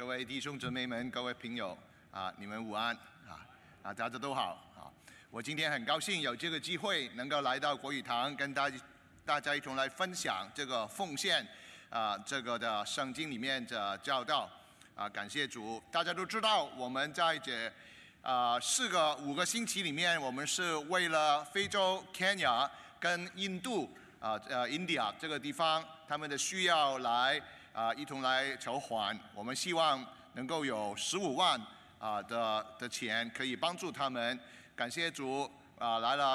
各位弟兄姊妹们，各位朋友你们午安大家都好我今天很高兴有这个机会能够来到国语堂，跟大家一同来分享这个奉献这个的圣经里面的教导感谢主。大家都知道，我们在这5个星期里面，我们是为了非洲 Kenya 跟印度India 这个地方他们的需要来一同来筹款。我们希望能够有15万的钱可以帮助他们。感谢主来了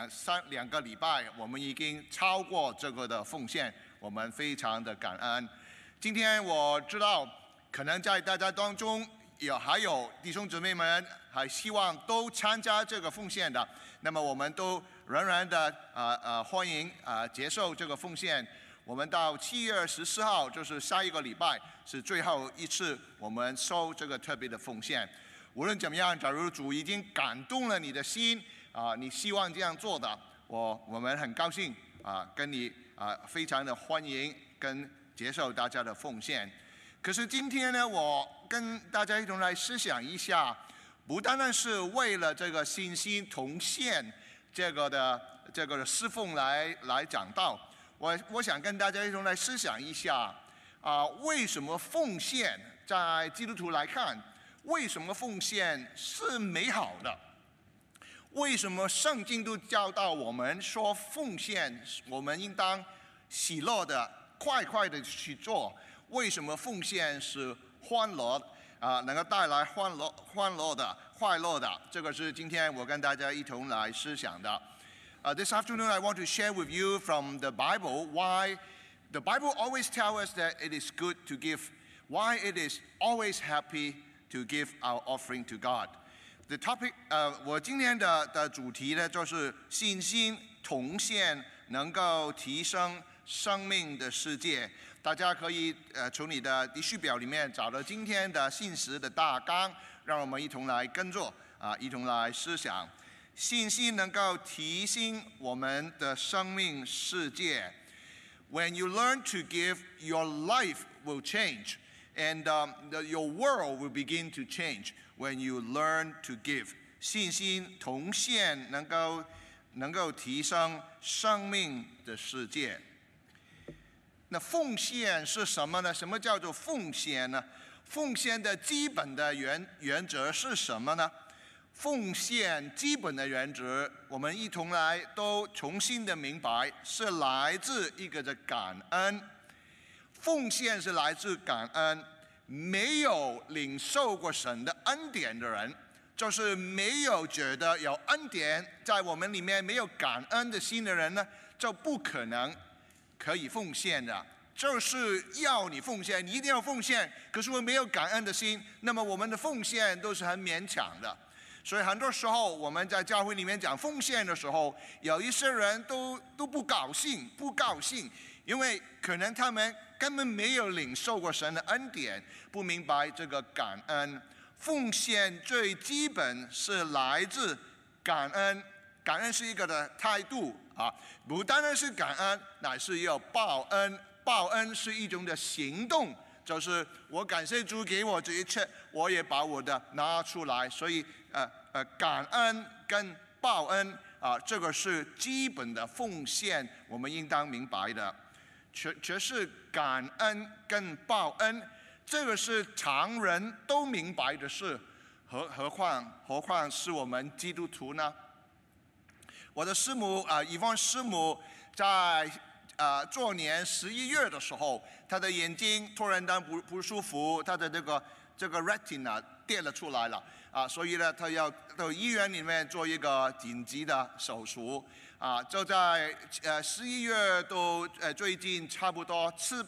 2个礼拜，我们已经超过这个的奉献，我们非常的感恩。今天我知道可能在大家当中还有弟兄姊妹们还希望都参加这个奉献的，那么我们都仍然的欢迎接受这个奉献。我们到7月14号，就是下一个礼拜是最后一次我们收这个特别的奉献。无论怎么样，假如主已经感动了你的心你希望这样做的，我们很高兴跟你非常的欢迎跟接受大家的奉献。可是今天呢，我跟大家一同来思想一下，不单单是为了这个信心同献这个的侍奉来讲道，我想跟大家一同来思想一下为什么奉献在基督徒来看，为什么奉献是美好的？为什么圣经都教导我们说奉献我们应当喜乐的快的去做？为什么奉献是欢乐能够带来欢乐的快乐的？这个是今天我跟大家一同来思想的。This afternoon I want to share with you from the Bible why the Bible always tells us that it is good to give, why it is always happy to give our offering to God. The topic 我今天的主题呢，就是信心同献能够提升生命的世界。大家可以从你的地序表里面找到今天的信息的大纲，让我们一同来跟着一同来思想。信心能够提升我们的生命世界。When you learn to give, your life will change, and your world will begin to change when you learn to give. 信心同献能够提升生命的世界。那奉献是什么呢？什么叫做奉献呢？奉献的基本的原则是什么呢？奉献基本的原则，我们一同来都重新的明白，是来自一个的感恩。奉献是来自感恩。没有领受过神的恩典的人，就是没有觉得有恩典在我们里面，没有感恩的心的人呢，就不可能可以奉献的。就是要你奉献，你一定要奉献，可是我没有感恩的心，那么我们的奉献都是很勉强的。所以很多时候我们在教会里面讲奉献的时候，有一些人都不高兴，因为可能他们根本没有领受过神的恩典，不明白这个感恩。奉献最基本是来自感恩，感恩是一个的态度不单单是感恩，乃是要报恩。报恩是一种的行动，就是我感谢主给我这一切，我也把我的拿出来。所以感恩跟报恩这个是基本的奉献，我们应当明白的。却是感恩跟报恩，这个是常人都明白的事，何况是我们基督徒呢？我的师母以方师母在昨年11月的时候，她的眼睛突然间不舒服，她的这个 retina 跌了出来了所以呢，她要到医院里面做一个紧急的手术就在11月都最近差不多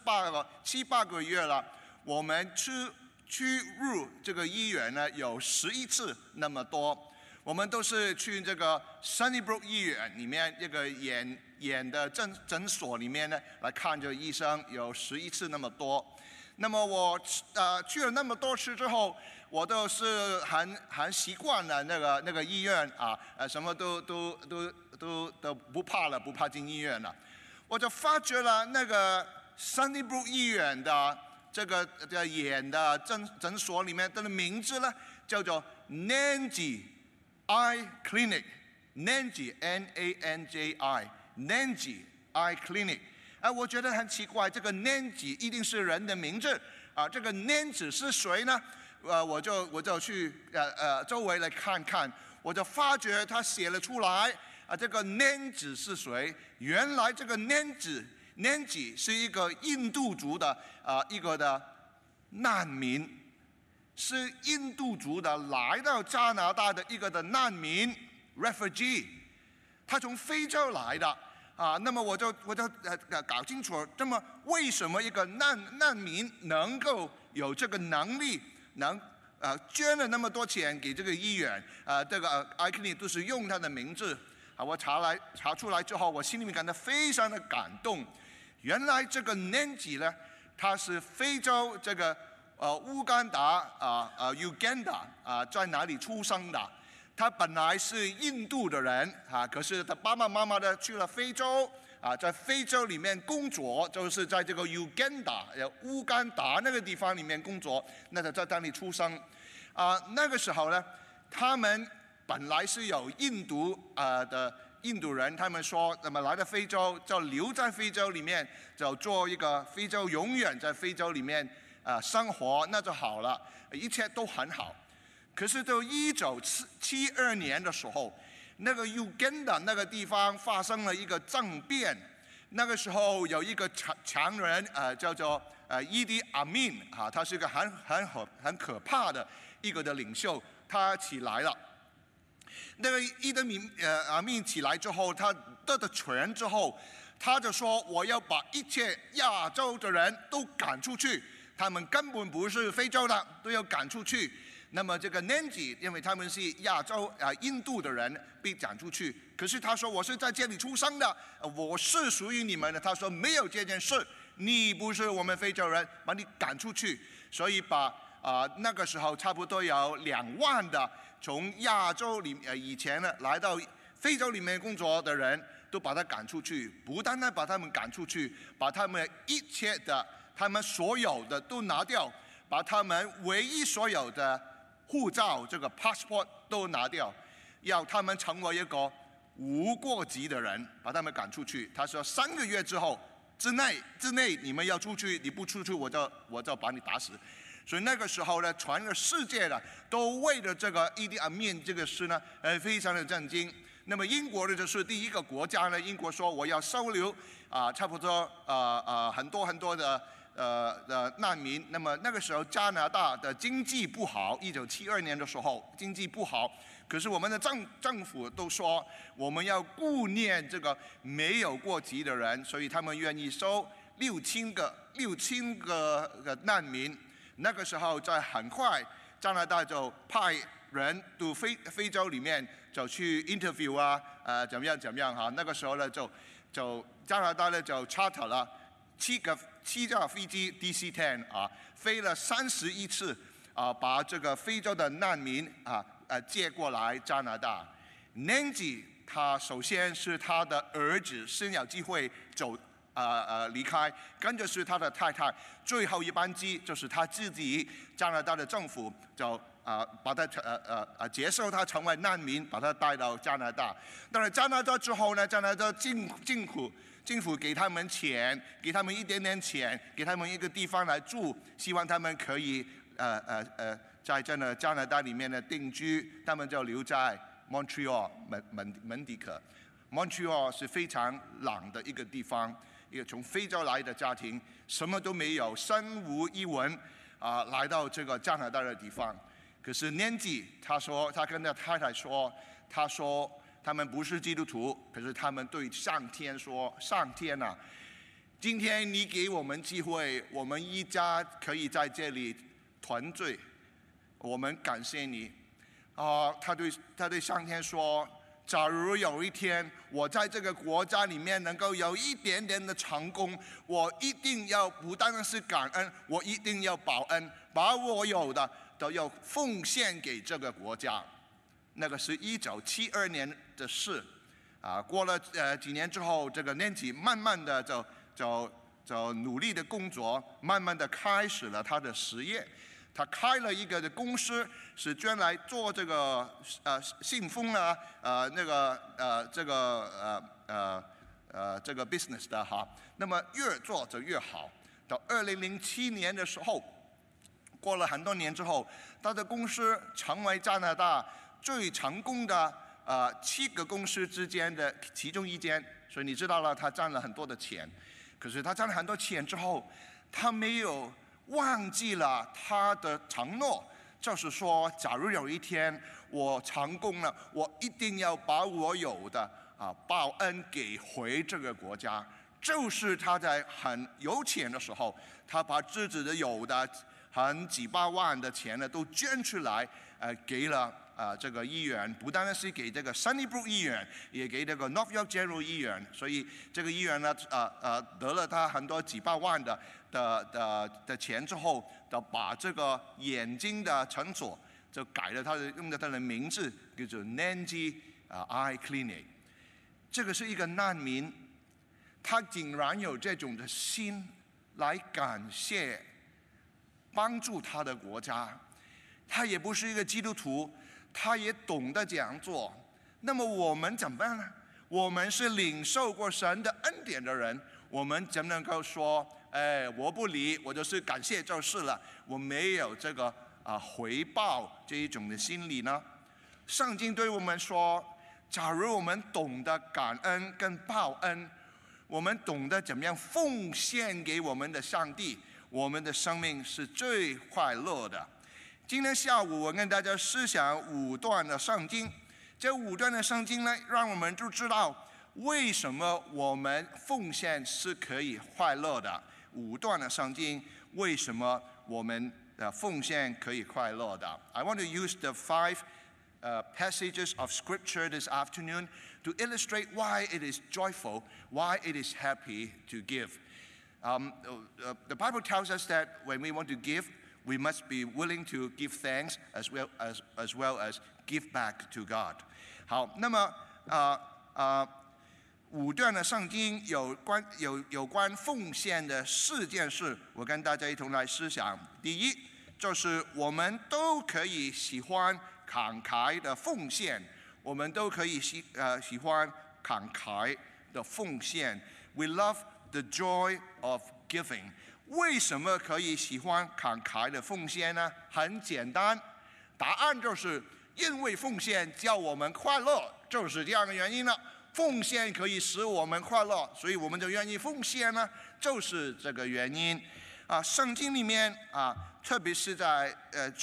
7、8个月了，我们去入这个医院呢有11次那么多。我们都是去这个 Sunnybrook 医院里面一个眼的诊所里面呢来看这个医生，有11次那么多。那么我去了那么多次之后，我都是很习惯了那个医院什么都不怕了，不怕进医院了。我就发觉了那个 Sunnybrook 医院的这个眼的诊所里面的名字呢，叫做 Nanji Eye Clinic，Nanji N-A-N-J-I Nanji Eye Clinic。我觉得很奇怪，这个 Nanji 一定是人的名字啊，这个 Nanji 是谁呢？我就去周围来看看，我就发觉他写了出来这个 Nanji 是谁？原来这个 Nanji 是一个印度族的一个的难民，是印度族的来到加拿大的一个的难民 refugee， 他从非洲来的那么我就搞清楚，那么为什么一个难民能够有这个能力，能捐了那么多钱给这个医院这个Eye Clinic都是用他的名字我查出来之后，我心里面感到非常的感动。原来这个 Nanji 呢，他是非洲这个乌干达Uganda 在哪里出生的？他本来是印度的人可是他爸爸妈妈呢去了非洲在非洲里面工作，就是在这个 Uganda 乌干达那个地方里面工作，那他在那里出生那个时候呢，他们本来是有印度人，他们说那么来到非洲就留在非洲里面，就做一个非洲永远在非洲里面生活，那就好了，一切都很好。可是到1972年的时候，那个 Uganda 那个地方发生了一个政变，那个时候有一个强人叫做Idi Amin他是一个很可怕的一个的领袖，他起来了。那个Idi Amin起来之后，他得了权之后，他就说我要把一切亚洲的人都赶出去，他们根本不是非洲的，都要赶出去。那么这个 Nanji 因为他们是亚洲印度的人被赶出去，可是他说我是在这里出生的，我是属于你们的。他说没有这件事，你不是我们非洲人，把你赶出去。所以把那个时候差不多有2万的从亚洲以前呢来到非洲里面工作的人都把他赶出去，不单单把他们赶出去，把他们一切的他们所有的都拿掉，把他们唯一所有的护照这个 passport 都拿掉，要他们成为一个无国籍的人，把他们赶出去。他说3个月之内你们要出去，你不出去我就把你打死。所以那个时候呢，全个世界呢都为了这个Idi Amin这个事呢非常的震惊。那么英国呢就是第一个国家呢，英国说我要收留差不多很多的难民。那么那个时候加拿大的经济不好，1972年的时候经济不好，可是我们的政府都说我们要顾念这个没有国籍的人，所以他们愿意收6000个难民。那个时候在很快加拿大就派人到非洲里面就去 interview 怎么样那个时候呢就加拿大呢就 charter 了7架飞机 DC-10飞了31次把这个非洲的难民接过来加拿大。Nanji 他首先是他的儿子先有机会走离开，跟着是他的太太，最后一班机就是他自己加拿大的政府就把他接受他成为难民，把他带到加拿大。当然加拿大之后呢，加拿大政府给他们钱，给他们一点点钱，给他们一个地方来住，希望他们可以在这个加拿大里面的定居，他们就留在 Montreal 门迪克。Montreal 是非常冷的一个地方，一个从非洲来的家庭，什么都没有，身无一文来到这个加拿大的地方。可是Nanji他说，他跟他太太说，他说他们不是基督徒，可是他们对上天说，上天啊，今天你给我们机会，我们一家可以在这里团聚，我们感谢你。他对上天说，假如有一天我在这个国家里面能够有一点点的成功，我一定要不单单是感恩，我一定要报恩，把我有的都要奉献给这个国家。那个是1972年的事过了几年之后，这个Nanji慢慢的就就努力的工作，慢慢的开始了他的实业。他开了一个的公司，是专来做这个信封啊，这个 business 的哈。那么越做就越好。到2007年的时候，过了很多年之后，他的公司成为加拿大最成功的7个公司之间的其中一间。所以你知道了，他赚了很多的钱。可是他赚了很多钱之后，他没有忘记了他的承诺，就是说，假如有一天我成功了，我一定要把我有的报恩给回这个国家。就是他在很有钱的时候，他把自己的有的几百万的钱呢，都捐出来，给了这个医院，不单单是给这个 Sunnybrook 医院，也给这个 North York General 医院。所以这个医院呢，得了他很多几百万的钱之后，就把这个眼睛的诊所就改了用了他的名字，叫做 Nanji Eye Clinic。这个是一个难民，他竟然有这种的心来感谢帮助他的国家。他也不是一个基督徒，他也懂得这样做。那么我们怎么办呢？我们是领受过神的恩典的人，我们怎么能够说，我不理，我就是感谢就是了，我没有这个回报这一种的心理呢？圣经对我们说，假如我们懂得感恩跟报恩，我们懂得怎么样奉献给我们的上帝，我们的生命是最快乐的。今天下午我跟大家思想5段的圣经，这5段的圣经呢，让我们就知道为什么我们奉献是可以快乐的。5段的圣经为什么我们奉献可以快乐的？ I want to use the 5 passages of Scripture this afternoon to illustrate why it is joyful, why it is happy to give. The Bible tells us that when we want to give, we must be willing to give thanks as well as give back to God. 好，那么5段的圣经有关奉献的4件事，我跟大家一同来思想。第一，就是我们都可以喜欢慷慨的奉献，我们都可以喜欢慷慨的奉献。We love the joy of giving. 为什么可以喜欢慷慨的奉献呢？很简单，答案就是因为奉献叫我们快乐，就是这样的原因了。奉献可以使我们快乐，所以我们就愿意奉献呢，就是这个原因。圣经里面特别是在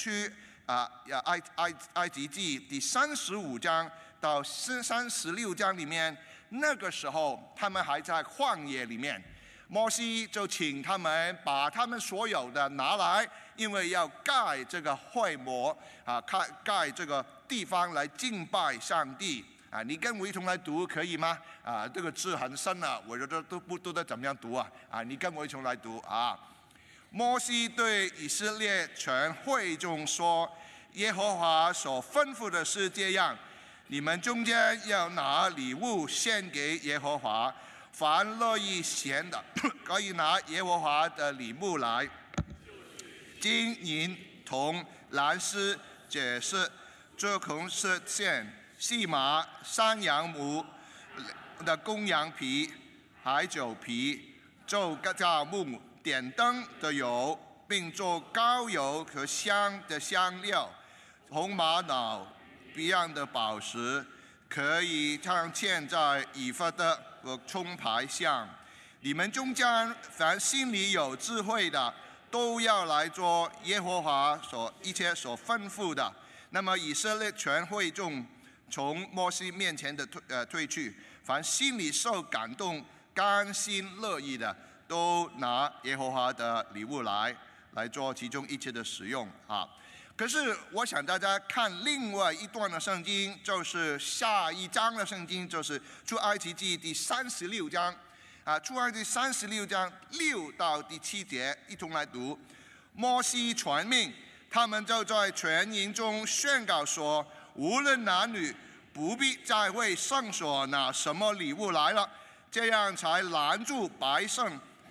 埃及记第35章到36章里面，那个时候他们还在旷野里面。摩西就请他们把他们所有的拿来，因为要盖这个会幕盖这个地方来敬拜上帝你跟我一同来读可以吗？这个字很深我觉得都不知道怎么样读你跟我一同来读摩西对以色列全会众说：耶和华所吩咐的是这样，你们中间要拿礼物献给耶和华。凡乐意献的，可以拿耶和华的礼物来，金银铜蓝丝解释这孔是线细麻山羊母的公羊皮海酒皮做酵木点灯的油，并做膏油和香的香料，红玛瑙一样的宝石，可以镶嵌在以弗得和冲牌上。你们中间凡心里有智慧的，都要来做耶和华一切所吩咐的。那么以色列全会众从摩西面前的退去，凡心里受感动、甘心乐意的，都拿耶和华的礼物来做其中一切的使用可是我想大家看另外一段的圣经，就是下一章的圣经，就是出埃及记第36章出埃及记36章6到第7节，一同来读。摩西传命，他们就在全营中宣告说：无论男女，不必再为圣所拿什么礼物来了，这样才拦住百姓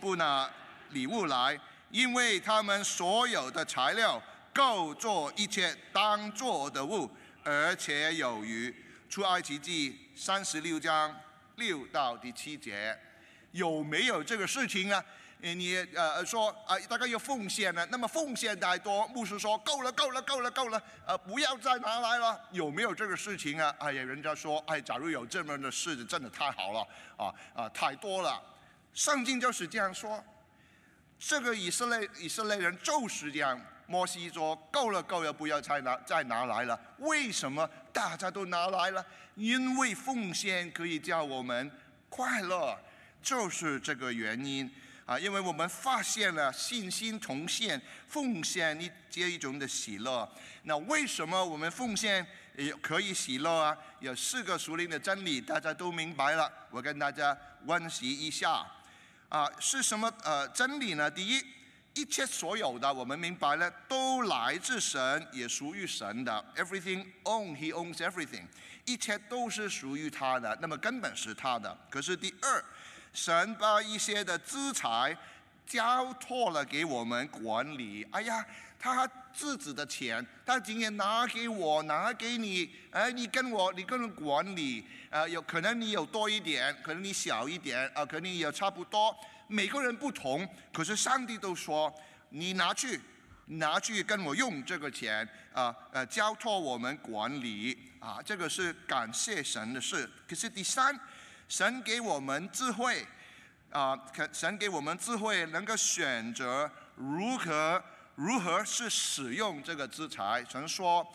不拿礼物来，因为他们所有的材料够做一切当做的物，而且有余。出埃及记36章6到第7节，有没有这个事情呢？你说大概要奉献了，那么奉献太多，牧师说够了，不要再拿来了，有没有这个事情啊？哎呀，人家说，假如有这么的事，真的太好了，太多了。圣经就是这样说，这个以色列人就是这样。摩西说够了，不要再拿来了。为什么大家都拿来了？因为奉献可以叫我们快乐，就是这个原因。因为我们发现了信心同献，奉献一种的喜乐。那为什么我们奉献也可以喜乐啊？有4个属灵的真理，大家都明白了。我跟大家温习一下。是什么真理呢？第一，一切所有的我们明白了，都来自神，也属于神的。Everything He owns everything， 一切都是属于他的，那么根本是他的。可是第二，神把一些的资财交托了给我们管理。他自己的钱，他今天拿给我，拿给你，你跟我管理，有可能你有多一点，可能你小一点，可能也差不多，每个人不同。可是上帝都说，你拿去跟我用这个钱，交托我们管理，这个是感谢神的事。可是第三，神给我们智慧，神给我们智慧，能够选择如何是使用这个资财。神说，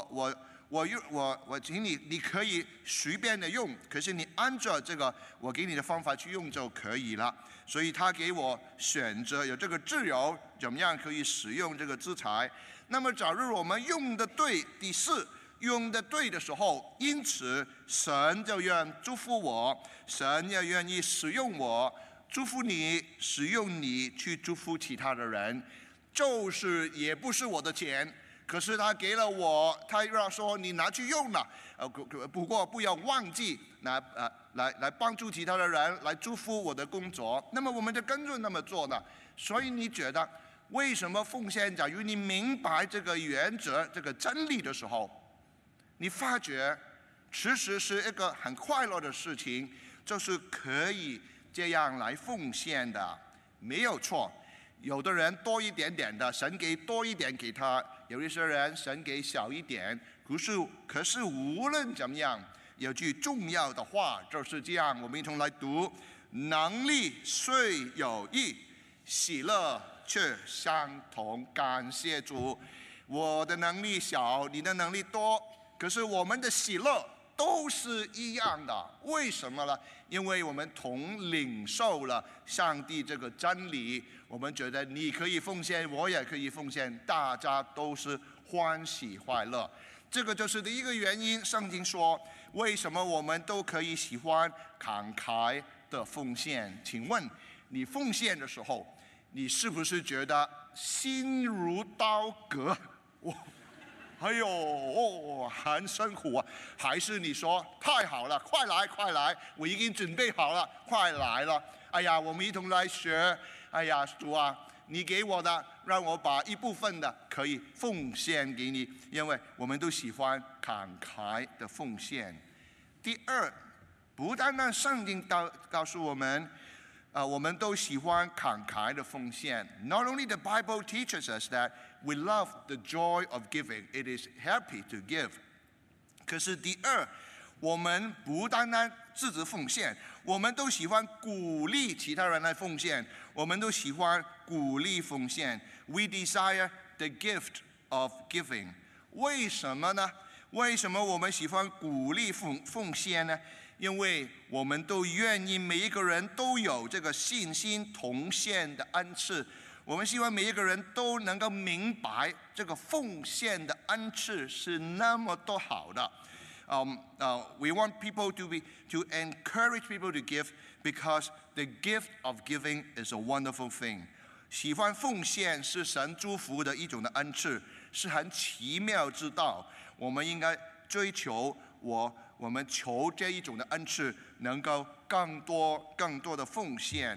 我请你可以随便的用，可是你按照这个我给你的方法去用就可以了。所以他给我选择，有这个自由，怎么样可以使用这个资财。那么假如我们用的对，第四，用的对的时候，因此神就愿祝福我，神也愿意使用我，祝福你，使用你去祝福其他的人。就是也不是我的钱，可是他给了我，他要说你拿去用了，不过不要忘记来帮助其他的人，来祝福我的工作。那么我们就跟着那么做呢。所以你觉得为什么奉献？假如你明白这个原则、这个真理的时候，你发觉其实是一个很快乐的事情，就是可以这样来奉献的，没有错。有的人多一点点的，神给多一点给他；有一些人神给少一点。可是无论怎么样，有句重要的话就是这样，我们一同来读：能力虽有异，喜乐却相同。感谢主，我的能力小，你的能力多，可是我们的喜乐都是一样的。为什么呢？因为我们同领受了上帝这个真理，我们觉得你可以奉献，我也可以奉献，大家都是欢喜快乐。这个就是第一个原因。圣经说，为什么我们都可以喜欢慷慨的奉献？请问你奉献的时候，你是不是觉得心如刀割？很辛苦啊！还是你说太好了，快来，我已经准备好了，快来了。我们一同来学。主啊，你给我的，让我把一部分的可以奉献给你，因为我们都喜欢慷慨的奉献。第二，不单圣经告诉我们，我们都喜欢慷慨的奉献。Not only the Bible teaches us that we love the joy of giving, it is happy to give. 可是第二，我们不单自己奉献，我们都喜欢鼓励其他人来奉献，我们都喜欢鼓励奉献。We desire the gift of giving. 为什么呢？为什么我们喜欢鼓励奉献呢？因为我们都愿意每一个人都有这个信心同献的恩赐。我们希望每一个人都能够明白这个奉献的恩赐是那么多好的。We want people to encourage people to give, because the gift of giving is a wonderful thing. 喜欢奉献是神祝福的一种的恩赐，是很奇妙之道。我们应该追求我们求这一种的恩赐，能够更多的奉献。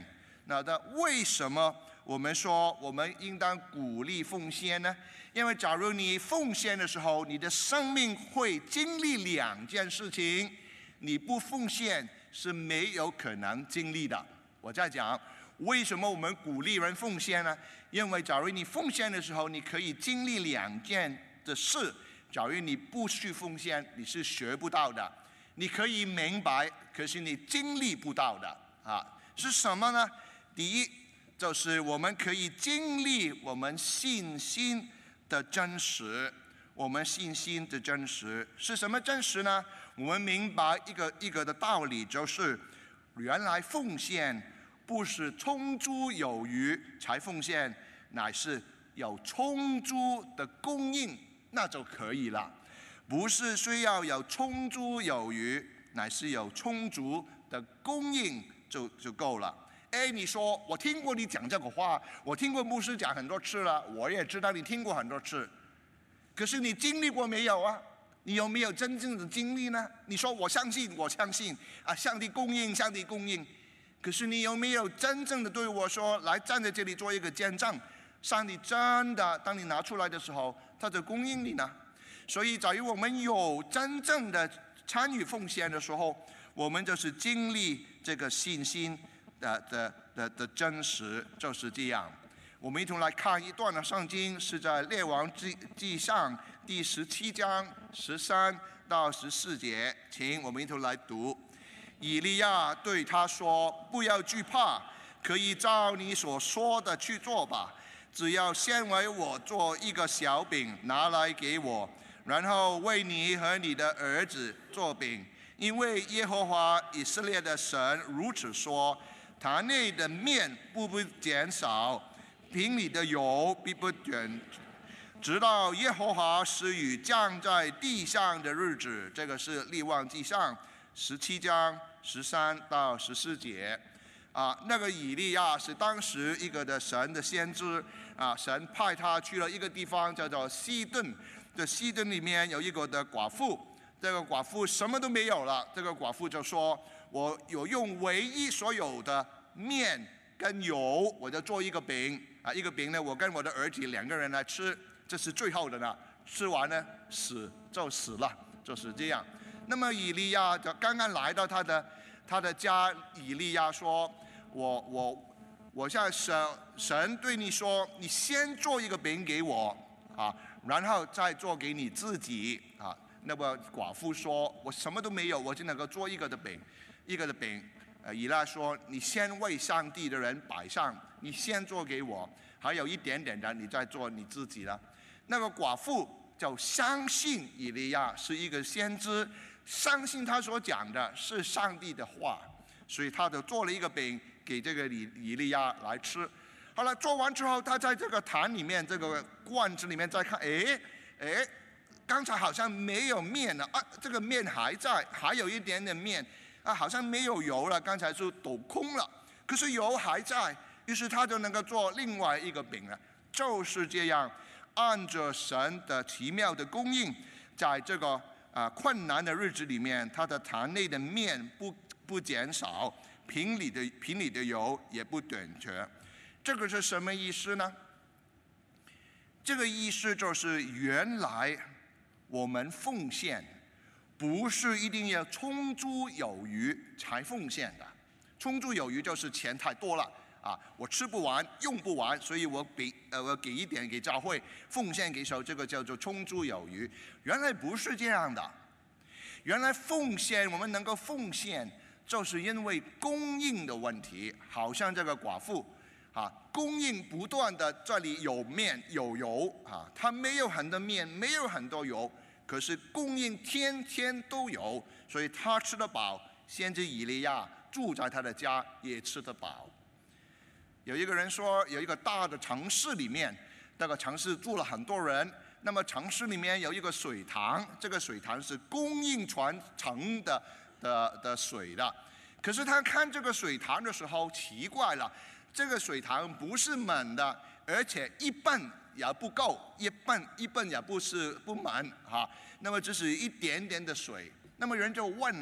那为什么我们说我们应当鼓励奉献呢？因为假如你奉献的时候，你的生命会经历两件事情，你不奉献是没有可能经历的。我在讲为什么我们鼓励人奉献呢？因为假如你奉献的时候，你可以经历两件的事。假如你不去奉献，你是学不到的。你可以明白，可是你经历不到的是什么呢？第一，就是我们可以经历我们信心的真实。我们信心的真实是什么真实呢？我们明白一个的道理，就是原来奉献不是充足有余才奉献，乃是有充足的供应，那就可以了。不是需要有充足有余，乃是有充足的供应就够了。你说我听过你讲这个话，我听过牧师讲很多次了，我也知道你听过很多次，可是你经历过没有啊？你有没有真正的经历呢？你说我相信上帝供应，上帝供应，可是你有没有真正的对我说，来站在这里做一个见证，上帝真的当你拿出来的时候，他就供应你呢？所以在于我们有真正的参与奉献的时候，我们就是经历这个信心的真实，就是这样。我们一同来看一段的圣经，是在列王记上第17章13到14节，请我们一同来读。以利亚对他说：“不要惧怕，可以照你所说的去做吧。只要先为我做一个小饼，拿来给我，然后为你和你的儿子做饼。因为耶和华以色列的神如此说：坛内的面不减少，瓶里的油必不减，直到耶和华使雨降在地上的日子。”这个是列王记上17章13到14节。那个以利亚是当时一个的神的先知神派他去了一个地方叫做西顿。这西顿里面有一个的寡妇，这个寡妇什么都没有了。这个寡妇就说：“我有用唯一所有的面跟油，我就做一个饼一个饼呢，我跟我的儿子2个人来吃，这是最后的呢。吃完呢，死了，就是这样。”那么以利亚就刚刚来到他的家，以利亚说：“我现在神对你说，你先做一个饼给我然后再做给你自己那么寡妇说：“我什么都没有，我只能够做一个的饼。以利亚说：“你先为上帝的人摆上，你先做给我，还有一点点的，你再做你自己了。”那个寡妇就相信以利亚是一个先知，相信他所讲的是上帝的话，所以他就做了一个饼给这个以利亚来吃。好了，做完之后，他在这个坛里面，这个罐子里面再看，刚才好像没有面了这个面还在，还有一点点面好像没有油了，刚才是抖空了，可是油还在，于是他就能够做另外一个饼了。就是这样，按着神的奇妙的供应，在这个困难的日子里面，他的坛内的面不减少，瓶里的油也不短缺。这个是什么意思呢？这个意思就是原来我们奉献不是一定要充足有余才奉献的。充足有余就是钱太多了我吃不完用不完，所以我给一点给教会，奉献给手，这个叫做充足有余。原来不是这样的，原来奉献我们能够奉献，就是因为供应的问题。好像这个寡妇供应不断的，这里有面有油它没有很多面，没有很多油，可是供应天天都有，所以他吃得饱。先知以利亚住在他的家也吃得饱。有一个人说，有一个大的城市里面，这个城市住了很多人，那么城市里面有一个水塘，这个水塘是供应全城的水的。可是他看这个水塘的时候奇怪了，这个水塘不是满的，而且一半也不够，一半也不满那么只是一点点的水。那么人就问了，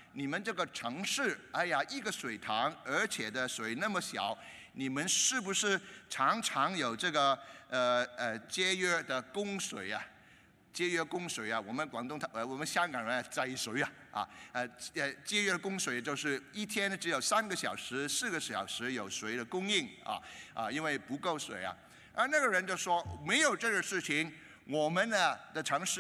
你们这个城市，哎呀，一个水塘，而且的水那么小，你们是不是常常有这个节约的供水啊？节约供水啊，我们我们香港人摘水啊，节约供水就是一天只有3个小时、4个小时有水的供应因为不够水啊。而那个人就说没有这个事情，我们的城市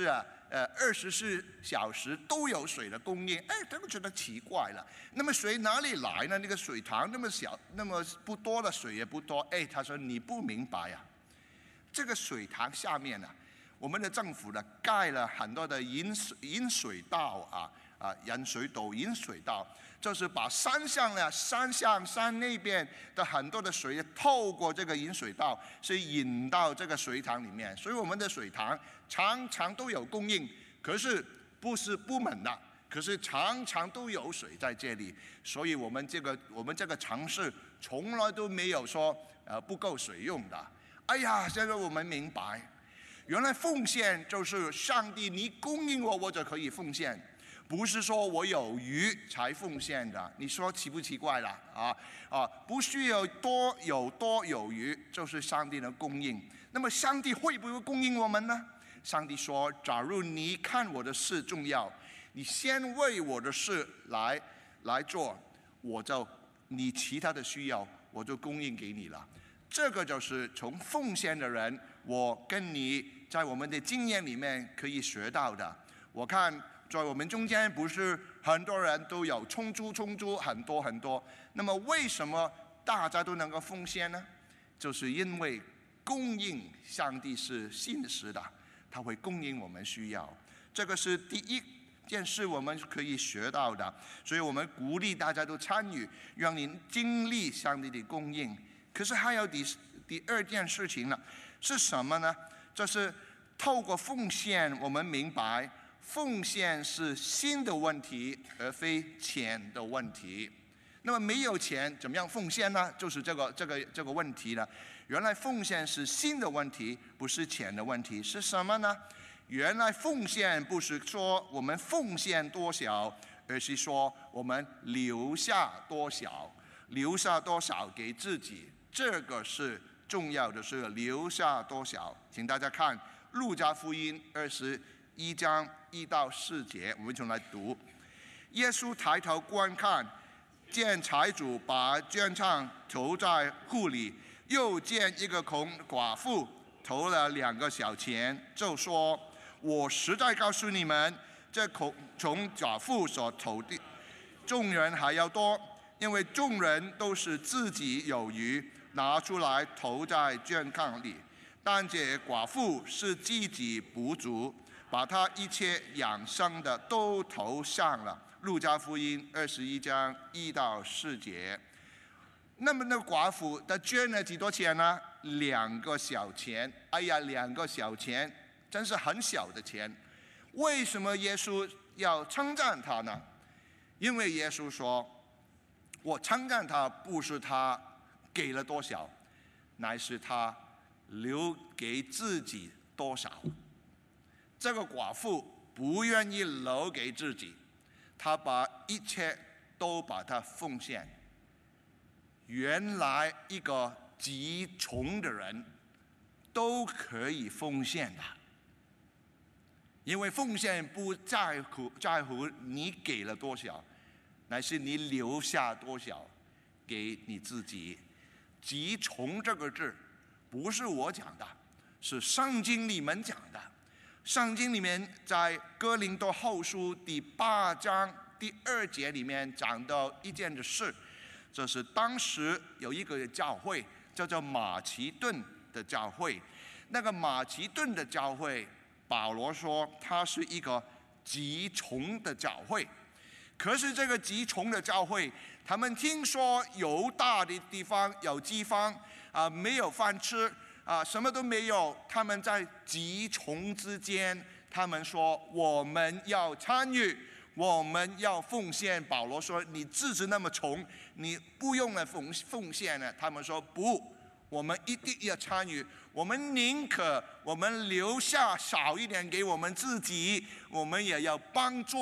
24小时都有水的供应。他们觉得奇怪了，那么水哪里来呢？那个水塘那么小，那么不多的水也不多。他说你不明白呀，这个水塘下面我们的政府盖了很多的引水道引水道，就是把山那边的很多的水透过这个引水道，是引到这个水塘里面。所以我们的水塘常常都有供应，可是不是不满的，可是常常都有水在这里。所以我们这个城市从来都没有说不够水用的。现在我们明白。原来奉献就是上帝，你供应我就可以奉献，不是说我有余才奉献的。你说奇不奇怪了？不需要有余，就是上帝的供应。那么上帝会不会供应我们呢？上帝说：假如你看我的事重要，你先为我的事来做，你其他的需要我就供应给你了。这个就是从奉献的人，我跟你在我们的经验里面可以学到的。我看在我们中间不是很多人都有充足很多，那么为什么大家都能够奉献呢？就是因为供应，上帝是信实的，他会供应我们需要。这个是第一件事我们可以学到的，所以我们鼓励大家都参与，让你经历上帝的供应。可是还有第二件事情呢，是什么呢？就是透过奉献，我们明白奉献是心的问题，而非钱的问题。那么没有钱怎么样奉献呢？就是这个问题呢。原来奉献是心的问题，不是钱的问题，是什么呢？原来奉献不是说我们奉献多少，而是说我们留下多少给自己。这个是重要的，是留下多少。请大家看路加福音21章1到4节，我们一同来读。耶稣抬头观看，见财主把捐账投在库里，又见一个穷寡妇投了2个小钱，就说：我实在告诉你们，这穷寡妇所投的众人还要多，因为众人都是自己有余，拿出来投在捐项里，但这寡妇是自己不足，把她一切养生的都投上了。路加福音21章1到4节。那么那寡妇她捐了几多钱呢？2个小钱。2个小钱真是很小的钱。为什么耶稣要称赞她呢？因为耶稣说，我称赞她不是她给了多少，乃是他留给自己多少。这个寡妇不愿意留给自己，她把一切都把它奉献。原来一个极穷的人都可以奉献的，因为奉献不在乎你给了多少，乃是你留下多少给你自己。极穷这个字不是我讲的，是圣经里面讲的。圣经里面在哥林多后书第8章第2节里面讲到一件的事，这是当时有一个教会叫做马其顿的教会。那个马其顿的教会，保罗说它是一个极穷的教会。可是这个极穷的教会，他们听说犹大的地方有饥荒没有饭吃什么都没有。他们在极穷之间，他们说我们要参与，我们要奉献。保罗说你自己那么穷，你不用来奉献呢？他们说不，我们一定要参与。我们宁可我们留下少一点给我们自己，我们也要帮助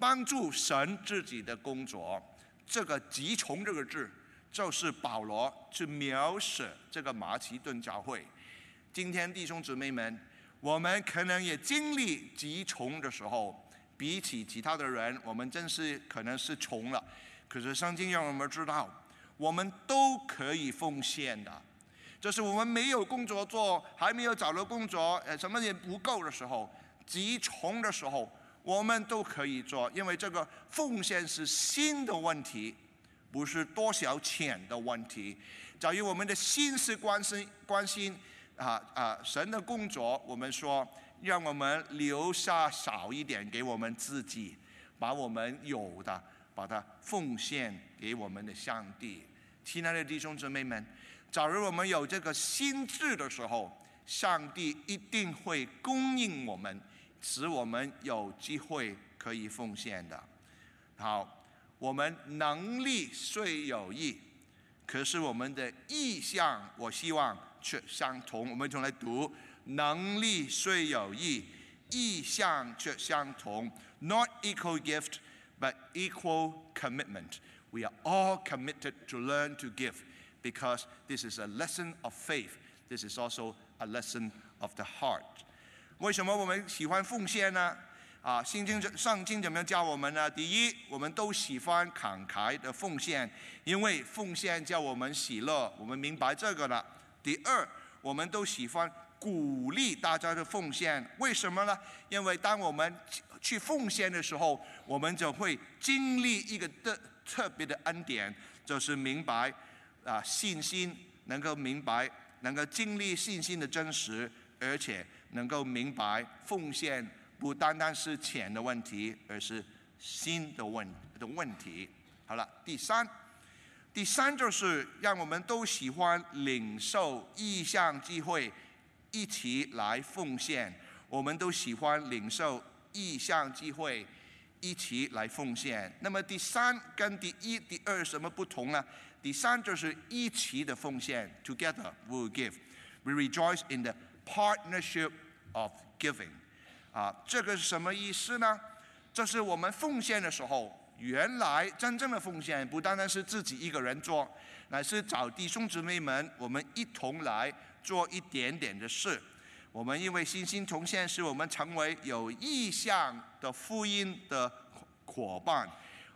帮助神自己的工作。这个集从这个字，就是保罗去描写这个马其顿教会。今天弟兄姊妹们，我们可能也经历集从的时候，比起其他的人，我们真是可能是穷了。可是圣经让我们知道，我们都可以奉献的。就是我们没有工作做，还没有找到工作，什么也不够的时候，集从的时候，我们都可以做，因为这个奉献是心的问题，不是多少钱的问题。假如我们的心是关心神的工作，我们说让我们留下少一点给我们自己，把我们有的把它奉献给我们的上帝。亲爱的弟兄姊妹们，假如我们有这个心智的时候，上帝一定会供应我们，使我们有机会可以奉献的。好，我们能力虽有异，可是我们的意向，我希望却相同。我们一同来读：能力虽有异，意向却相同。Not equal gift, but equal commitment. We are all committed to learn to give, because this is a lesson of faith. This is also a lesson of the heart. 为什么我们喜欢奉献呢？圣经怎么样教我们呢？第一，我们都喜欢慷慨的奉献，因为奉献叫我们喜乐，我们明白这个了。第二，我们都喜欢鼓励大家的奉献，为什么呢？因为当我们去奉献的时候，我们就会经历一个特别的恩典，就是明白信心，能够明白，能够经历信心的真实，而且能够明白奉献不单单是钱的问题，而是心的问题。好了，第三就是让我们都喜欢领受异象机会，一起来奉献。我们都喜欢领受异象机会，一起来奉献。那么第三跟第一、第二什么不同呢？第三就是一起的奉献 ，Together we will give. We rejoice in the partnership of giving. 这个是什么意思呢？这是我们奉献的时候，原来真正的奉献不单单是自己一个人做，乃是找弟兄姊妹们，我们一同来做一点点的事。我们因为信心同献，使我们成为有意向的福音的伙伴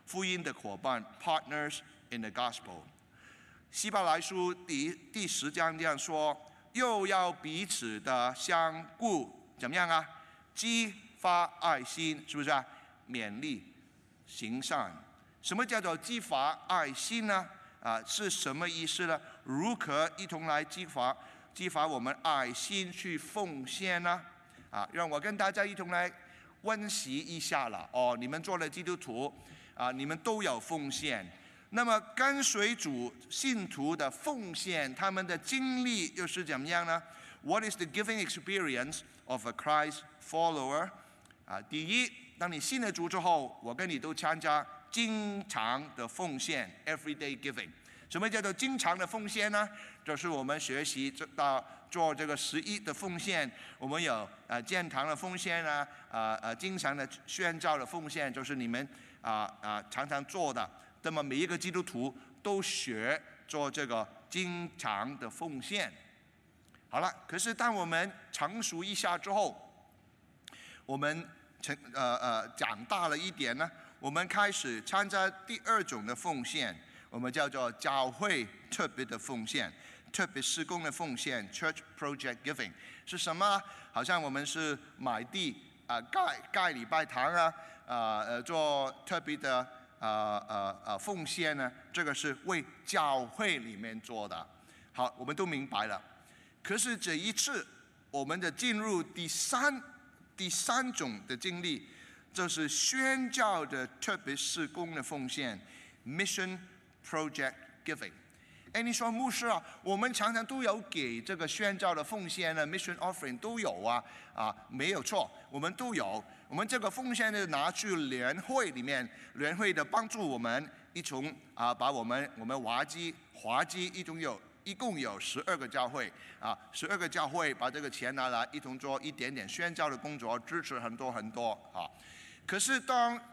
，partners in the gospel。希伯来书第10章这样说：又要彼此的相顾，怎么样啊？激发爱心，是不是啊？勉励行善。什么叫做激发爱心呢？是什么意思呢？如何一同来激发我们爱心去奉献呢？让我跟大家一同来温习一下了。你们做了基督徒，你们都有奉献。那么跟随主信徒的奉献，他们的经历又是怎么样呢？ What is the giving experience of a Christ follower? 第一，当你信了主之后，我跟你都参加经常的奉献 ，everyday giving。什么叫做经常的奉献呢？就是我们学习到做这个11的奉献，我们有建堂的奉献经常的宣教的奉献，就是你们常常做的。那么每一个基督徒都学做这个经常的奉献。好了，可是当我们成熟一下之后，我们长大了一点呢，我们开始参加第二种的奉献，我们叫做教会特别的奉献，特别事工的奉献 （Church Project Giving） 是什么？好像我们是买地盖礼拜堂做特别的奉献呢，这个是为教会里面做的。好，我们都明白了。可是这一次，我们的进入第三种的经历，就是宣教的特别事工的奉献 （Mission Project Giving）。你说牧师我们常常都有给这个宣教的奉献，Mission Offering 都有没有错，我们都有。我们这个奉献呢，拿去联会里面，联会的帮助我们一同把我们华基一共有12个教会12个教会把这个钱拿来一同做一点点宣教的工作，支持很多。可是当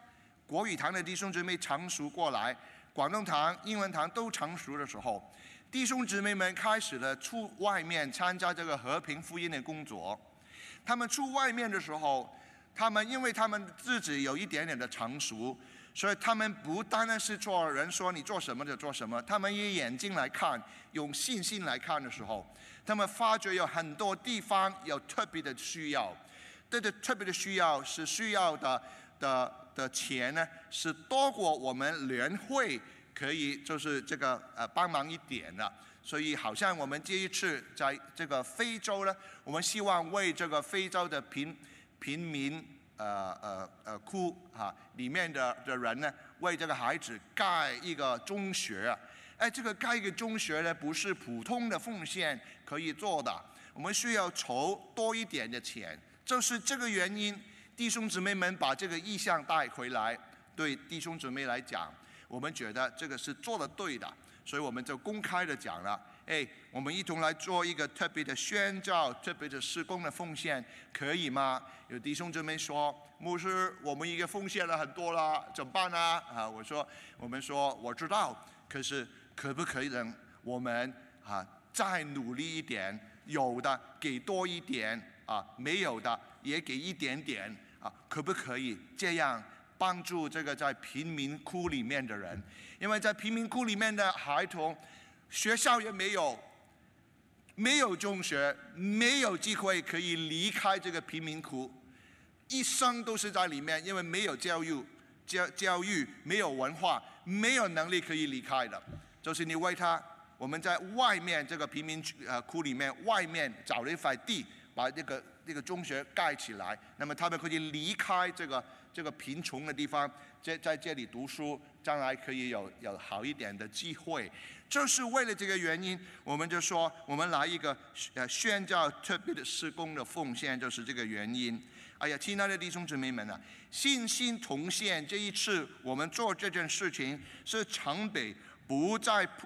国语堂的弟兄姊妹成熟过来，广东堂、英文堂都成熟的时候，弟兄姊妹们开始了出外面参加这个和平福音的工作。他们出外面的时候，因为他们自己有一点点的成熟，所以他们不单单是做人说你做什么就做什么，他们用眼睛来看，用信心来看的时候，他们发觉有很多地方有特别的需要。这个特别的需要是需要的钱呢，是多过我们联会可以就是这个帮忙一点的。所以好像我们这一次在这个非洲呢，我们希望为这个非洲的贫民窟里面的人呢，为这个孩子盖一个中学。这个盖一个中学呢，不是普通的奉献可以做的，我们需要筹多一点的钱。就是这个原因，弟兄姊妹们把这个意向带回来，对弟兄姊妹来讲，我们觉得这个是做得对的，所以我们就公开的讲了，我们一同来做一个特别的宣教、特别的事工的奉献，可以吗？有弟兄姊妹说，牧师，我们已经奉献了很多了，怎么办呢？我们说我知道，可是可不可以让我们再努力一点，有的给多一点没有的也给一点点可不可以这样帮助这个在贫民窟里面的人？因为在贫民窟里面的孩童，学校也没有中学，没有机会可以离开这个贫民窟，一生都是在里面，因为没有教育，没有文化，没有能力可以离开的。就是你为他，我们在外面这个贫民窟里面外面找了一块地，把这个中学盖起来，那么他们可以离开这个贫穷的地方，在这里读书，将来可以有好一点的机会。就是为了这个原因，我们就说我们来一个宣教特别的事工的奉献，就是这个原因。亲爱的弟兄姊妹们信心同献，这一次我们做这件事情是城北不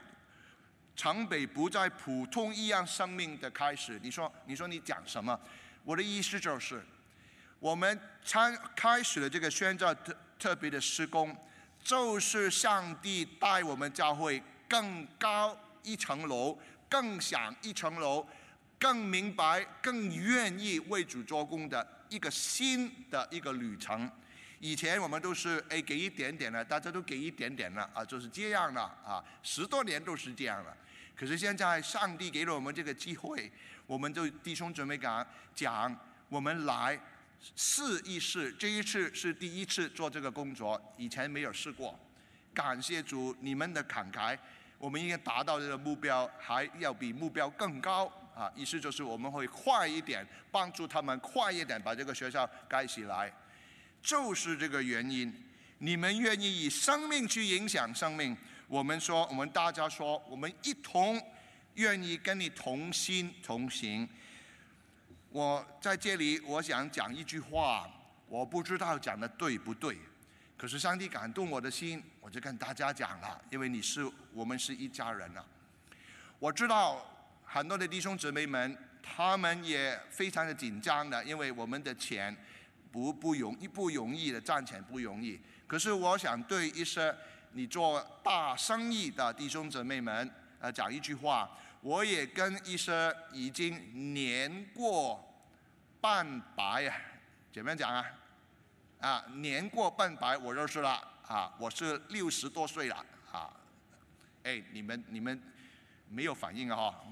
再普通一样生命的开始。你说你讲什么？我的意思就是，我们开始了这个宣教特别的事工，就是上帝带我们教会更高一层楼，更上一层楼，更明白、更愿意为主做工的一个新的一个旅程。以前我们都是给一点点了，大家都给一点点了就是这样了10多年都是这样了。可是现在上帝给了我们这个机会，我们就弟兄姊妹讲，我们来试一试。这一次是第一次做这个工作，以前没有试过。感谢主，你们的慷慨，我们应该达到这个目标，还要比目标更高意思就是我们会快一点，帮助他们快一点把这个学校盖起来。就是这个原因，你们愿意以生命去影响生命，我们大家说，我们一同愿意跟你同心同行。我在这里，我想讲一句话，我不知道讲的对不对，可是上帝感动我的心，我就跟大家讲了，因为我们是一家人我知道很多的弟兄姊妹们，他们也非常的紧张的，因为我们的钱不容易的，赚钱不容易。可是我想对一些你做大生意的弟兄姊妹们讲一句话，我也跟一些已经年过半百怎么样讲年过半百我就是了我是60多岁了你们没有反应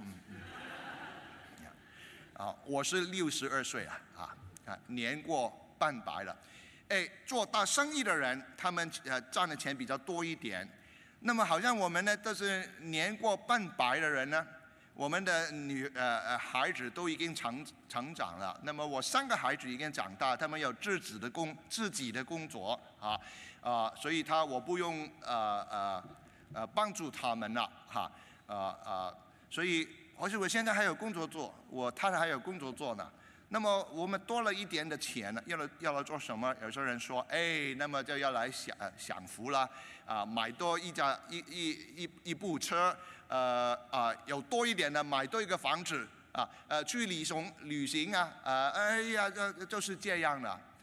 我是62岁了年过半百了。做大生意的人，他们赚的钱比较多一点。那么好像我们呢，都是年过半百的人呢，我们的孩子都已经成长了。那么我3个孩子已经长大，他们有自己的工作所以我不用帮助他们了所以而且我现在还有工作做，我太太还有工作做呢。那么我们多了一点的钱呢，要来做什么？有些人说，那么就要来享福了买多一部车有多一点的买多一个房子去旅行就是这样的。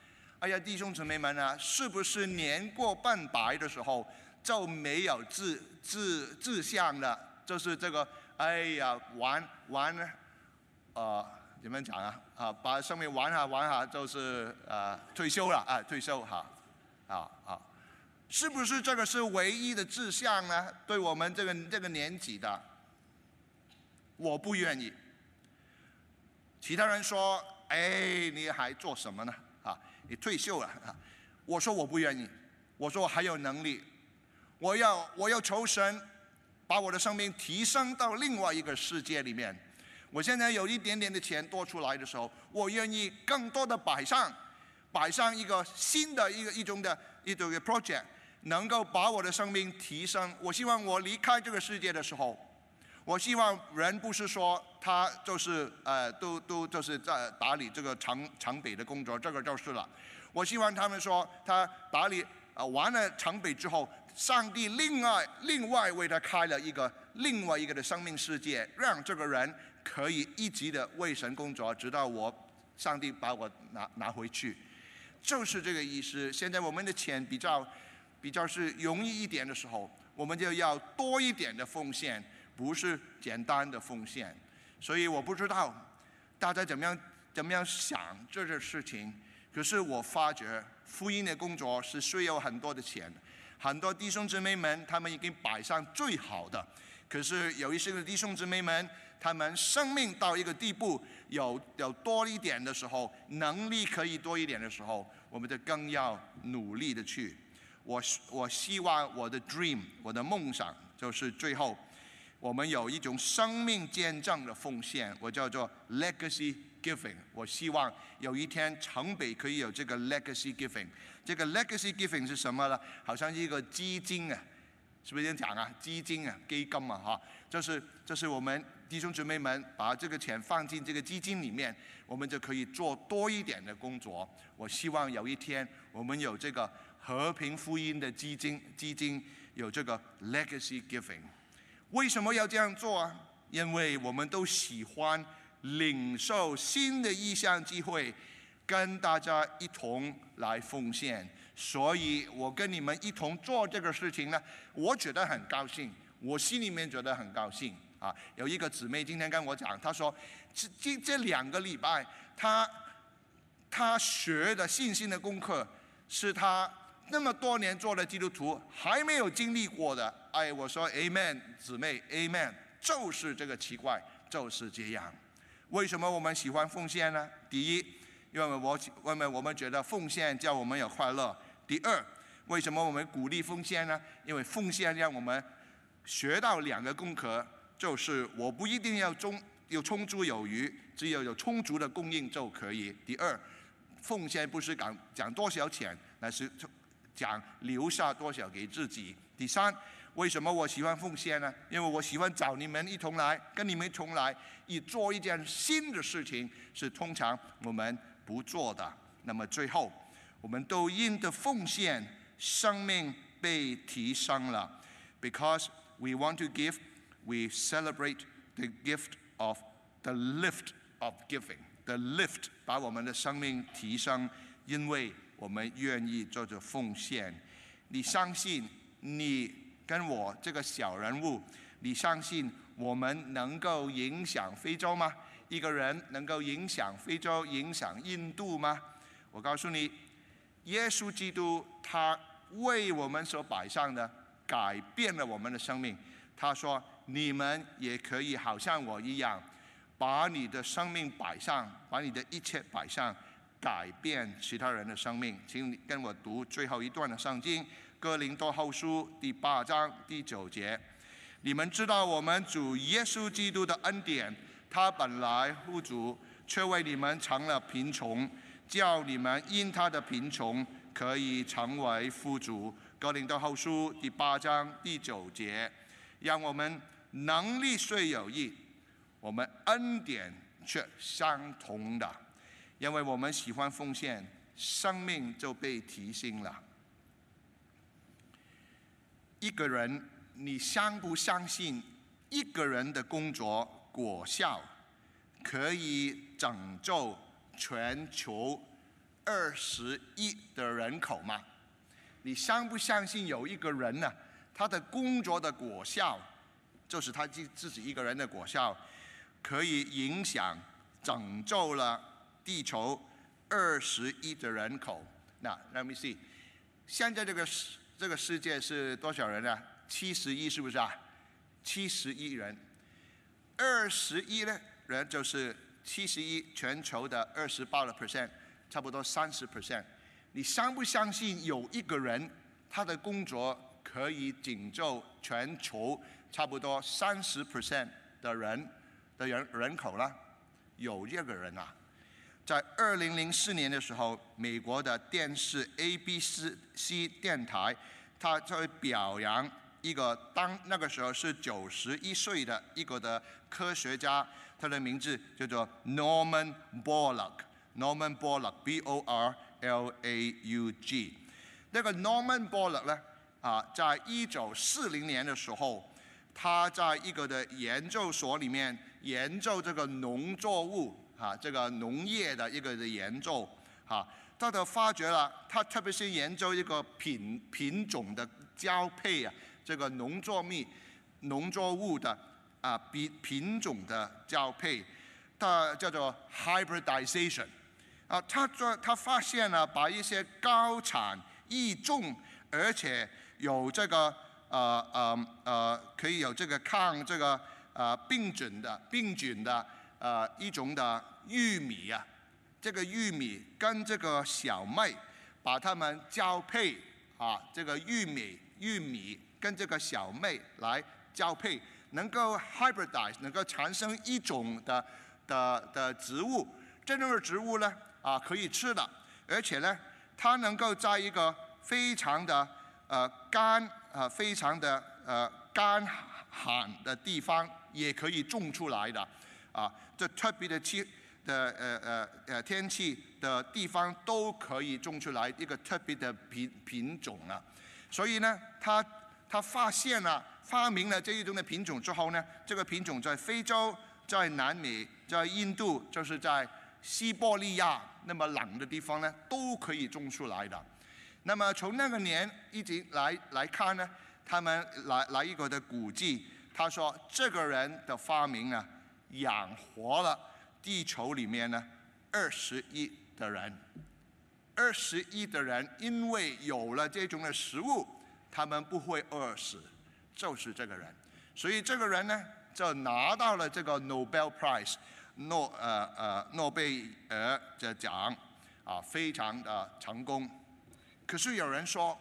哎呀，弟兄姊妹们啊，是不是年过半百的时候就没有志向了？就是这个，哎呀，玩，怎么讲啊？把生命玩下，就是退休了啊，退休好，是不是这个是唯一的志向呢？对我们这个年纪的，我不愿意。其他人说，哎，你还做什么呢？你退休了啊？我说我不愿意，我说我还有能力，我要求神把我的生命提升到另外一个世界里面。我现在有一点点的钱多出来的时候，我愿意更多的摆上一个新的一种的 project， 能够把我的生命提升。我希望我离开这个世界的时候，我希望人不是说他就是都就是在打理这个城北的工作，这个就是了。我希望他们说他打理完了城北之后，上帝另外为他开了另外一个的生命世界，让这个人可以一直的为神工作，直到上帝把我拿回去，就是这个意思。现在我们的钱比较是容易一点的时候，我们就要多一点的奉献，不是简单的奉献。所以我不知道大家怎么样想这件事情，可是我发觉福音的工作是需要很多的钱，很多弟兄姊妹们他们已经摆上最好的，可是有一些的弟兄姊妹们，他们生命到一个地步，有多一点的时候，能力可以多一点的时候，我们就更要努力的去。我希望我的 dream， 我的梦想就是最后我们有一种生命见证的奉献，我叫做 legacy giving。我希望有一天城北可以有这个 legacy giving。这个 legacy giving 是什么呢？好像一个基金啊，是不是这样讲啊？基金啊，基金啊，就是我们弟兄姊妹们把这个钱放进这个基金里面，我们就可以做多一点的工作。我希望有一天我们有这个和平福音的基金有这个 legacy giving。为什么要这样做啊？因为我们都喜欢领受新的异象机会，跟大家一同来奉献。所以我跟你们一同做这个事情呢，我觉得很高兴，我心里面觉得很高兴啊。有一个姊妹今天跟我讲，她说这2个礼拜，她学的信心的功课是她那么多年做的基督徒还没有经历过的。哎，我说 Amen， 姊妹 Amen， 就是这个奇怪，就是这样。为什么我们喜欢奉献呢？第一，因为我们觉得奉献叫我们有快乐。第二，为什么我们鼓励奉献呢？因为奉献让我们学到2个功课，就是我不一定要有充足有余，只有充足的供应就可以。第二，奉献不是讲多少钱，那是讲留下多少给自己。第三，为什么我喜欢奉献呢？因为我喜欢找你们一同来，跟你们一同来，做一件新的事情，是通常我们不做的。那么最后，我们都因的奉献，生命被提升了。Because we want to give, we celebrate the gift of the lift of giving. The lift 把我们的生命提升，因为我们愿意做着奉献。你相信你跟我这个小人物，你相信我们能够影响非洲吗？一个人能够影响非洲、影响印度吗？我告诉你，耶稣基督他为我们所摆上的，改变了我们的生命。他说：“你们也可以好像我一样，把你的生命摆上，把你的一切摆上，改变其他人的生命。”请你跟我读最后一段的圣经。哥林多后书第8章第9节，你们知道我们主耶稣基督的恩典，他本来富足，却为你们成了贫穷，叫你们因他的贫穷可以成为富足。哥林多后书第8章第9节，让我们能力虽有异，我们恩典却相同的，因为我们喜欢奉献，生命就被提升了。一个人，你相不相信一个人的工作果效可以拯救全球 20亿的人口吗？你相不相信有一个人呢，他的工作的果效，就是他自己一个人的果效，可以影响拯救了地球20亿的人口？那 let me see， 现在这个世界是多少人呢？70亿，是不是啊？70亿人，20亿的人就是70亿全球的28%，差不多30%。你相不相信有一个人，他的工作可以拯救全球差不多30% 的人口呢？有这个人啊！在2004年的时候，美国的电视 ABC 电台，他在表扬一个那个时候是91岁的一个的科学家，他的名字叫做 Norman Borlaug。Norman Borlaug B-O-R-L-A-U-G。那个 Norman Borlaug 呢，在1940年的时候，他在一个的研究所里面研究这个农作物这个农业的一个的研究他都发觉了，他特别是研究一个品种的交配这个农作物的品种的交配，它叫做 hybridization。他发现了，把一些高产易种，而且有这个可以有这个抗这个病菌的一种的玉米这个玉米跟这个小麦，把它们交配这个玉米跟这个小麦来交配，能够 hybridize， 能够产生一种的植物。这种的植物呢可以吃的，而且呢，它能够在一个非常的非常的干旱的地方也可以种出来的这特别的天气的地方都可以种出来一个特别的品种所以呢，他发明了这一种的品种之后呢，这个品种在非洲、在南美、在印度，就是在西伯利亚那么冷的地方呢，都可以种出来的。那么从那个年一直来看呢，他们来一个的估计，他说这个人的发明养活了地球里面呢20亿的人，20亿的人因为有了这种的食物，他们不会饿死，就是这个人。所以这个人呢，就拿到了这个 Nobel Prize。诺贝尔的奖非常的成功。可是有人说，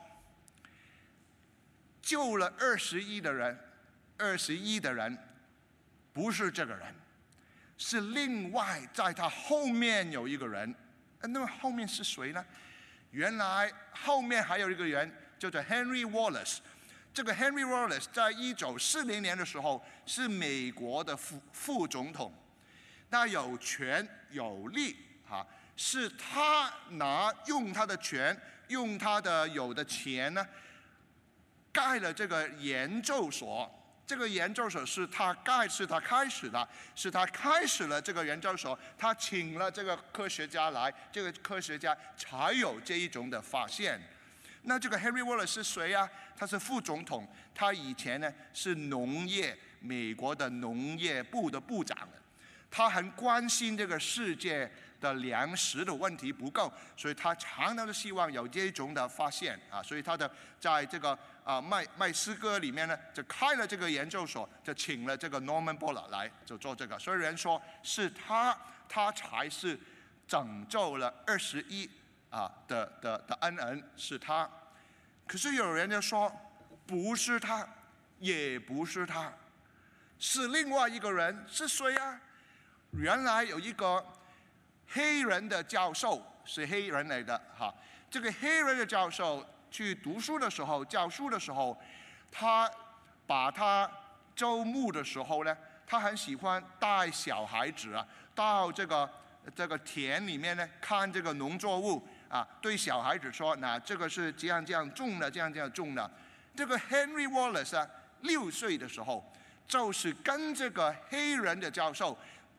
救了20亿的人不是这个人，是另外在他后面有一个人。那么后面是谁呢？原来后面还有一个人叫做 Henry Wallace。这个 Henry Wallace 在1940年的时候是美国的副总统。他有权有力是他用他的权，用他的有的钱呢，盖了这个研究所。这个研究所是他开始的，是他开始了这个研究所，他请了这个科学家来，这个科学家才有这一种的发现。那这个 Henry Wallace 是谁他是副总统，他以前呢是美国的农业部的部长。他很关心这个世界的粮食的问题不够，所以他常常的希望有这种的发现所以他在这个麦斯哥里面呢，就开了这个研究所，就请了这个 Norman Borlaug 来就做这个。所以人说是他才是拯救了20亿的恩人，是他。可是有人就说不是他，也不是他，是另外一个人，是谁原来有一个黑人的教授，是黑人来的这个黑人的教授去读书的时候，教书的时候，他周末的时候呢，他很喜欢带小孩子到这个田里面呢，看这个农作物对小孩子说，这个是这样种的，这样种的。这个 Henry Wallace 6岁的时候，就是跟这个黑人的教授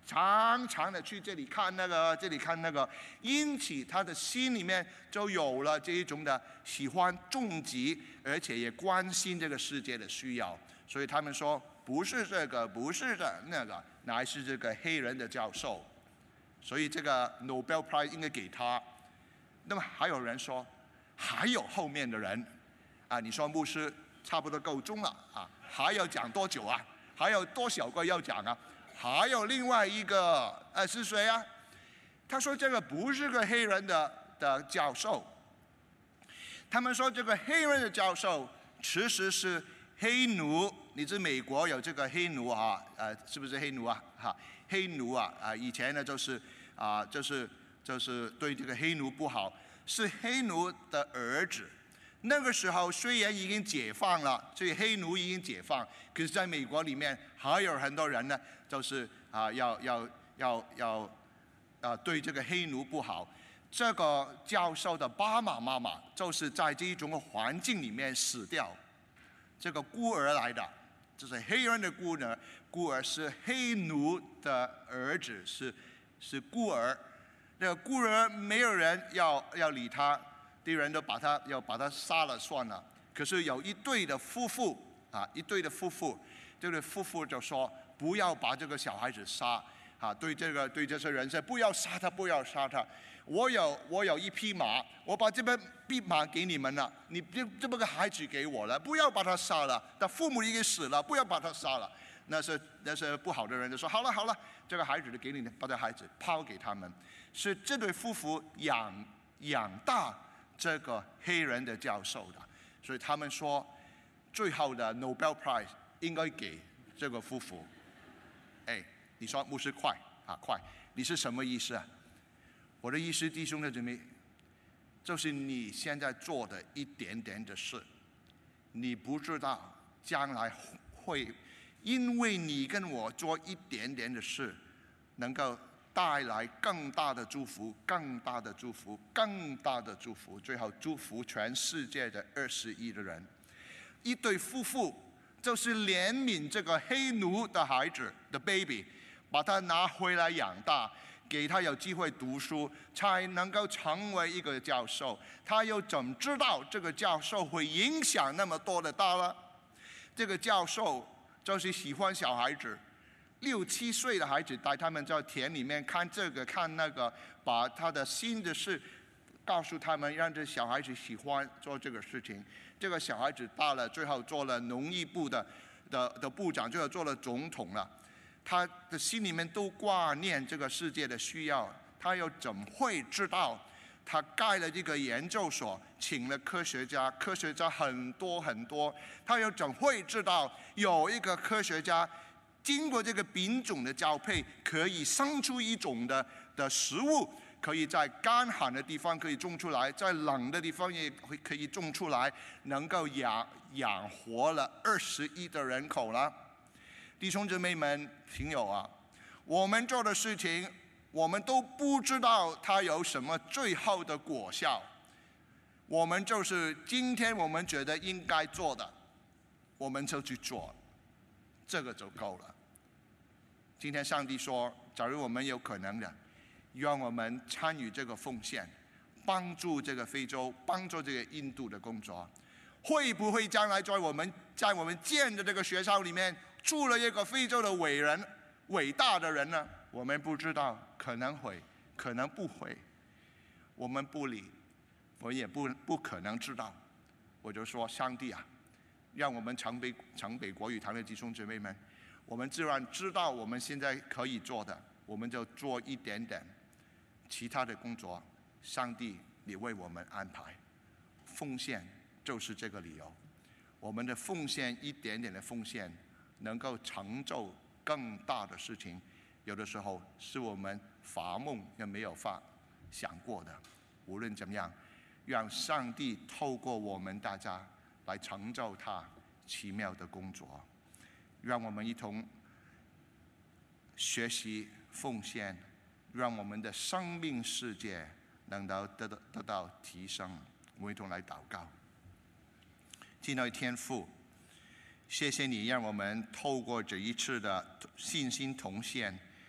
常常的去这里看那个，这里看那个，因此他的心里面就有了这一种的喜欢重击，而且也关心这个世界的需要。所以他们说不是这个，不是那个，乃是这个黑人的教授。所以这个 Nobel Prize 应该给他。那么还有人说，还有后面的人啊，你说牧师差不多够钟了啊，还要讲多久啊？还有多少个要讲啊？还有另外一个是谁啊？他说这个不是个黑人的教授。他们说这个黑人的教授其实是黑奴。你知美国有这个黑奴啊？是不是黑奴啊？哈，黑奴啊以前呢就是就是对这个黑奴不好，是黑奴的儿子。那个时候虽然已经解放了，所以黑奴已经解放，可是在美国里面还有很多人呢，就是要对这个黑奴不好。这个教授的爸爸妈妈就是在这一种环境里面死掉，这个孤儿来的，就是黑人的孤儿是黑奴的儿子，是孤儿。这个孤儿没有人要理他，敌人都要把他杀了算了。可是有一对的夫妇，这对夫妇就说不要把这个小孩子杀啊！对这些人说不要杀他，不要杀他。我有一匹马，我把这匹马给你们了，你这么个孩子给我了，不要把他杀了。他父母已经死了，不要把他杀了。那是不好的人就说好了，这个孩子就给你，把这孩子抛给他们。是这对夫妇养大这个黑人的教授的，所以他们说最后的 Nobel Prize 应该给这个夫妇。你说牧师快，你是什么意思啊？我的意思，弟兄姊妹，就是你现在做的一点点的事，你不知道将来会因为你跟我做一点点的事，能够带来更大的祝福，更大的祝福，更大的祝福，最后祝福全世界的20亿的人。一对夫妇就是怜悯这个黑奴的孩子的 baby， 把他拿回来养大，给他有机会读书，才能够成为一个教授。他又怎么知道这个教授会影响那么多的大呢？这个教授就是喜欢小孩子，6、7岁的孩子带他们在田里面看这个看那个，把他的新的事告诉他们，让这小孩子喜欢做这个事情。这个小孩子大了，最后做了农业部的部长，最后做了总统了。他的心里面都挂念这个世界的需要，他又怎么会知道？他盖了这个研究所，请了科学家很多很多，他又怎会知道有一个科学家经过这个品种的交配，可以生出一种的食物，可以在干旱的地方可以种出来，在冷的地方也可以种出来，能够养活了20亿的人口了。弟兄姊妹们、朋友啊，我们做的事情，我们都不知道它有什么最后的果效。我们就是今天我们觉得应该做的，我们就去做，这个就够了。今天上帝说，假如我们有可能的，让我们参与这个奉献，帮助这个非洲，帮助这个印度的工作，会不会将来在我们建的这个学校里面住了一个非洲的伟大的人呢？我们不知道，可能会，可能不会。我们不理，我也不可能知道。我就说，上帝啊，让我们城北国语堂的弟兄姊妹们，我们自然知道我们现在可以做的，我们就做一点点。其他的工作，上帝你为我们安排。奉献就是这个理由。我们的奉献，一点点的奉献，能够成就更大的事情。有的时候是我们发梦也没有想过的。无论怎么样，让上帝透过我们大家来成就他奇妙的工作。让我们一同学习奉献，让我们的生命世界能够得到提升。我们一同来祷告。亲爱的天父，谢谢你让我们透过这一次的信心同献，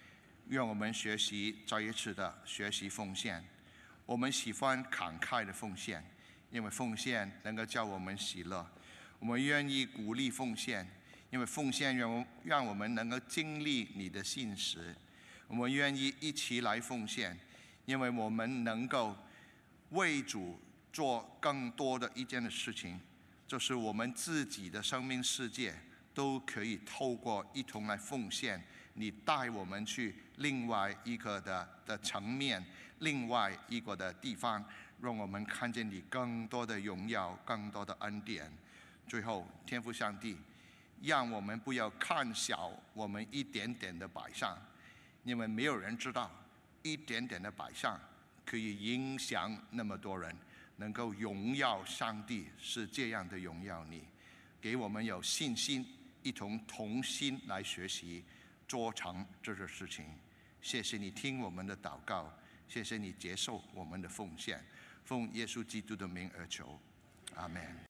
愿我们学习再一次的学习奉献。我们喜欢慷慨的奉献，因为奉献能够叫我们喜乐。我们愿意鼓励奉献，因为奉献让我们能够经历你的信实。我们愿意一起来奉献，因为我们能够为主做更多的一件的事情，就是我们自己的生命世界都可以透过一同来奉献，你带我们去另外一个的层面，另外一个的地方，让我们看见你更多的荣耀，更多的恩典。最后，天父上帝，让我们不要看小我们一点点的摆上，因为没有人知道一点点的摆上可以影响那么多人，能够荣耀上帝，是这样的荣耀你。给我们有信心，一同同心来学习，做成这个事情。谢谢你听我们的祷告，谢谢你接受我们的奉献，奉耶稣基督的名而求，阿们。